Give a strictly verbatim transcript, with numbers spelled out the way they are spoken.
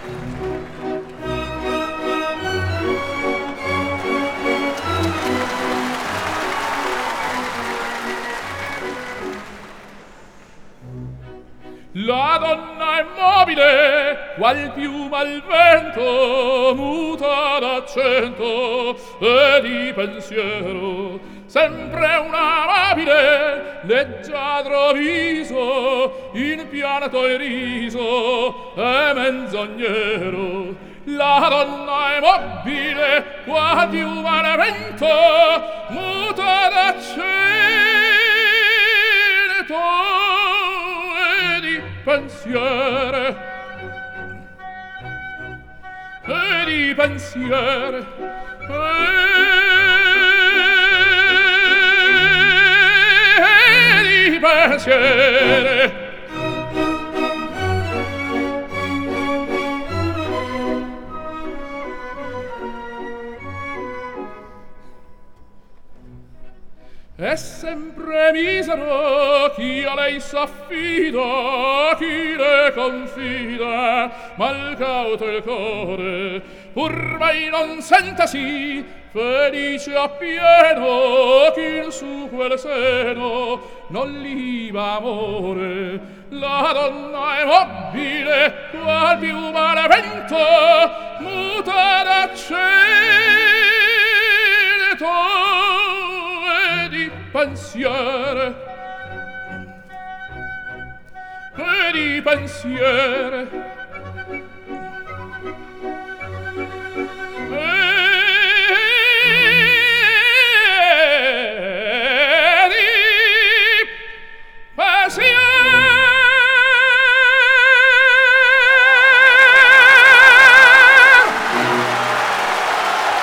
La donna è mobile, qual piuma al vento, muta d'accento e di pensiero. Sempre un amabile, leggiadro viso, in pianto il riso è menzognero. La donna è mobile, qual piuma al vento, muta d'accento pensiere e di pensiere e di pensiere è sempre misero chi a lei s'affida, chi le confida, mal cauto il core, pur mai non sentasi felice appieno chi in su quel seno non liba amore. La donna è mobile, qual piuma al vento, muta d'accento pensiere e di pensiere